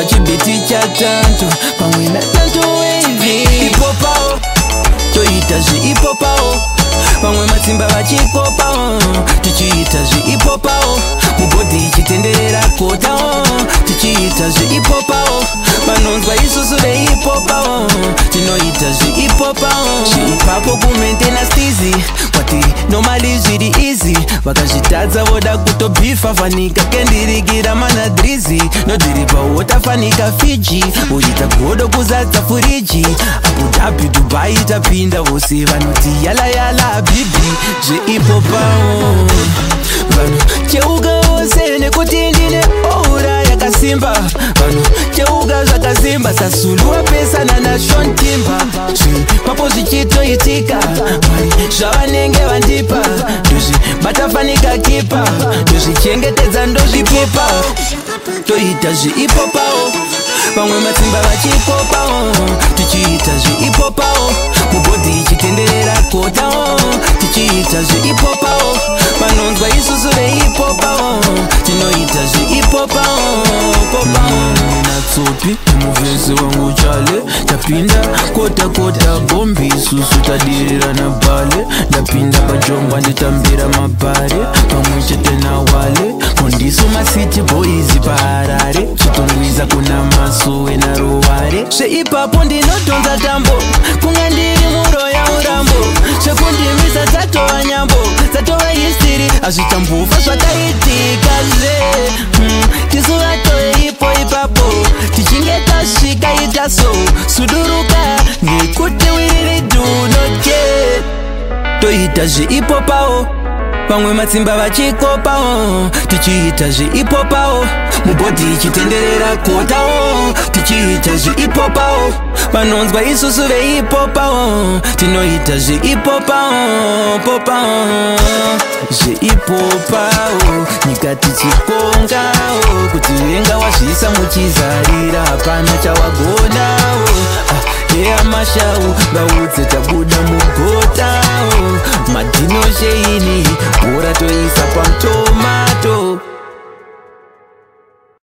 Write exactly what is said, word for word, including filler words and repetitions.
pachibiti chatanto pamwe natanto wavy ipopao toita zveipopao pamwe matsimba vachipopao tichiita zveipopao mubhodhi ichitenderera kotao tichiita zveipopao vanonzwa isusu veipopao tinoita zveipopao zveipapo kumentena stizi kwatiri nomali zviri izi vakazvitadza voda kutobhifa fanika kendirikira manadrizi nodhiripa wotafanika fiji voita godo kuzadza furiji abudhabi dubai tapinda vose vanoti yala yala bibi zveipopao vanhu cheuka vose nekuti ndine oura yakasimba vanhu cheuka zvakasimba sasulu wapesana nashontimba zvipapo zvichitoitika mari zvavanenge vandipa ndozvibatafanika kipa ndozvichengetedza ndozvipopa toita zveipopao vamwe matsimba vachipopao tichiita zveipopao mubhodhi ichitenderera kotao tichiita zveipopao vanonzwa isusu veipopao tinoita zveipopao popao natsopi muvezi wangu chale tapinda kota kota bombi isusu tadirira na bale ndapinda pajongwa nditambira mabhare pamwe chete na wale kondiso masiti boys paharare chitongwiza kuna masowe na ruware zveipapo ndinodhonza tambo kunga ndiri muro yaurambo zvekundimisa dzatova nyambo dzatova histiri hazvichambofa zvakaitika zve hmm. tisu vatoipo ipapo tichinge tasvika itaso suduruka ngekuti we really do not care toita zveipopao pamwe matsimba vachikopao tichiita zveipopao mubhodhi ichitenderera kotao tichiita zveipopao vanonzwa isusu veipopao tinoita zveipopao popao zveipopao nyika tichikongao kuti venga wazvisa muchizarira hapana chawagonao ah, heya mashau ngaudze tabuda mugotao madhino sheini bhora toisa pamtoma